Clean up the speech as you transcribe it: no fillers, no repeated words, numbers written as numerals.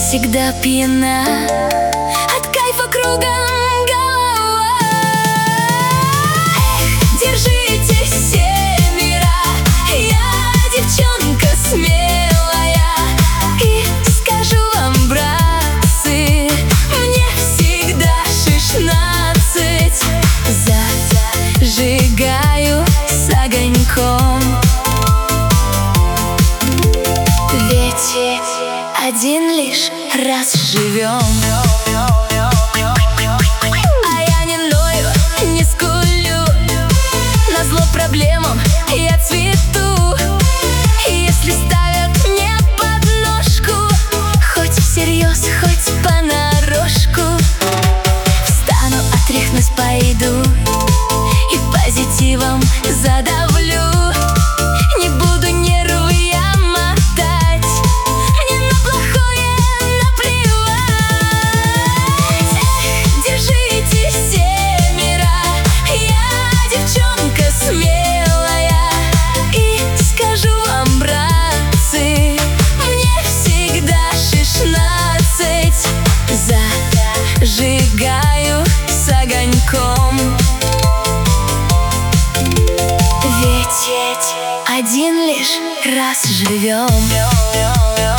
всегда пьяна, от кайфа кругом голова. Эх, держитесь все мира, я девчонка смелая, и скажу вам, братцы, мне всегда 16. Зажигаю с огоньком, ведь один лишь раз живем. А я не ною, не скулю, назло проблемам я цвету. Если ставят мне подножку, хоть всерьез, хоть понарошку, встану, отряхнусь, пойду и позитивом задавлю. Не буду нервы я мотать, мне на плохое наплевать. Эх, держитесь все мира, я девчонка смелая, и скажу вам, братцы, мне всегда 16. Зажигаю с огоньком, ведь один лишь раз живем.